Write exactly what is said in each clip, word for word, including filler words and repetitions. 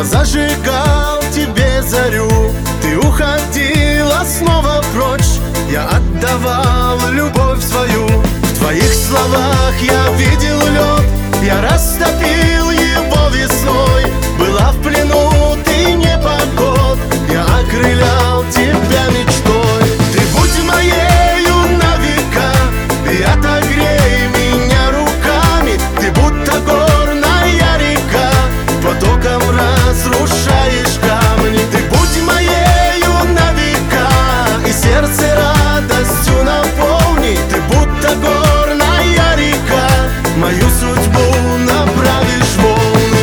Я зажигал тебе зарю, ты уходила снова прочь. Я отдавал любовь свою, в твоих словах я видел лед. Я растопил его весной, была в плену ты непокот. Я окрылял тебя мечтой. Ты будь моею на века и отогрей меня руками. Ты будто горная река, потоком разрушаешь камни. Ты будь моею на века и сердце радостью наполни. Ты будто горная река, мою судьбу направишь в волны.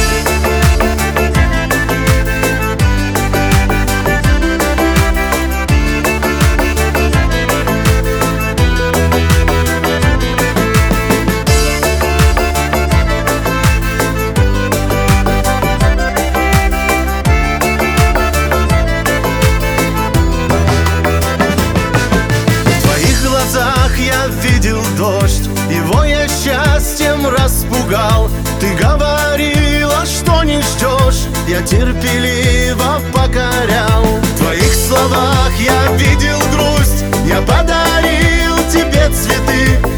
Я видел дождь, его я счастьем распугал. Ты говорила, что не ждешь, я терпеливо покорял. В твоих словах я видел грусть, я подарил тебе цветы.